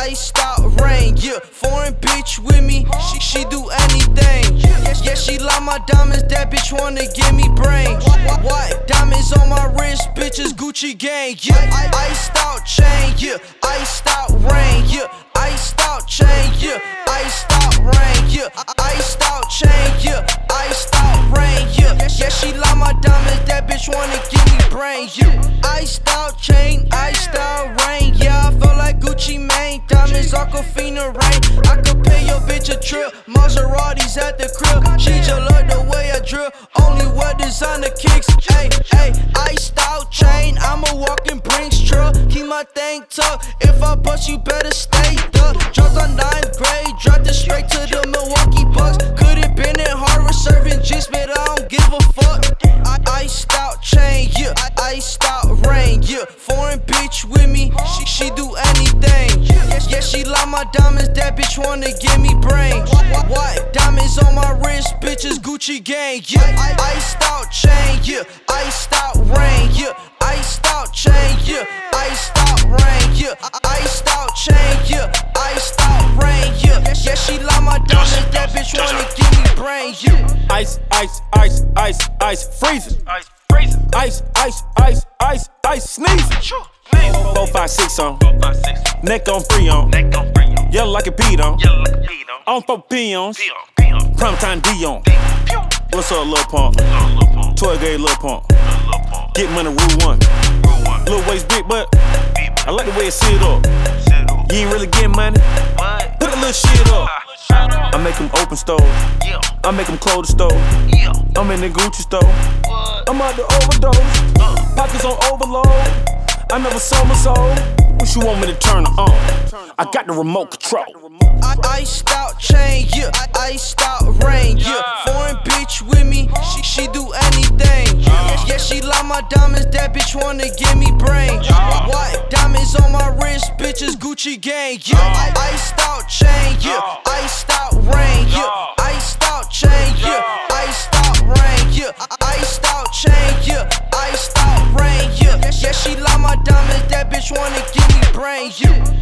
iced out rain, yeah. Foreign bitch with me, she do anything. Yeah, she like my diamonds, that bitch wanna give me brain. What? Diamonds on my wrist, bitches Gucci gang, yeah. Iced out chain, yeah. Iced out rain, yeah. Iced out chain, yeah. Iced out rain, yeah. Iced out chain, yeah. Iced out rain, yeah. Yeah, she like my diamonds, that bitch wanna give me brain, yeah. Iced out chain, iced out rain, yeah. I feel like Gucci Mane, diamonds Aquafina rain. I could pay your bitch a trip, Maseratis at the crib. She just love the way I drip, only wear designer kicks. Ay, ay, iced out chain, I'm a walking Brinks truck. Keep my thing tucked, if I bust you better stay duck. Dropped on 9th grade, dropped it straight to the Milwaukee Bucks. Could've been in Harvard serving juice, but I don't give a fuck. Iced out chain, yeah. Iced out rain, yeah. Foreign bitch with me, she do anything. Yeah, she like my diamonds, that bitch wanna give me brain. What? Diamonds on my wrist, bitches Gucci gang, yeah. Iced out chain, yeah. Iced out rain, yeah. Iced out chain, yeah. Iced out rain, yeah. Iced out chain, yeah. Iced out rain, yeah. Yeah, she like my diamonds, that bitch wanna give me brain, yeah. Ice, ice, ice, ice, ice, freezing. Ice, freezing. Ice, ice, ice, ice, ice, sneezing. 4, 5, 6 on. Neck on, free on. Yellow like a beat on. On 4 peons. Primetime Dion. What's up, Lil Pump? 12 gauge Lil Pump. Get money, rule 1. Lil waist big, but I like the way it sit up. You ain't really getting money. Put a little shit up. I make them open stove. I make them close the stove. I'm in the Gucci store. I'm out to overdose. Pockets on overload. I never sold my soul. What you want me to turn her on? I got the remote control. Iced out chain, yeah. Iced out rain, yeah. Foreign bitch with me, she do anything. Yeah, she like my diamonds, that bitch wanna give me brain. What? Diamonds on my wrist, bitches Gucci gang, yeah. Iced out chain, yeah. Iced out rain, yeah. Iced out chain, yeah. Iced out rain, yeah. Iced out chain, yeah. Iced out rain, yeah. Yeah, she like my diamonds, that bitch wanna give me brain, yeah.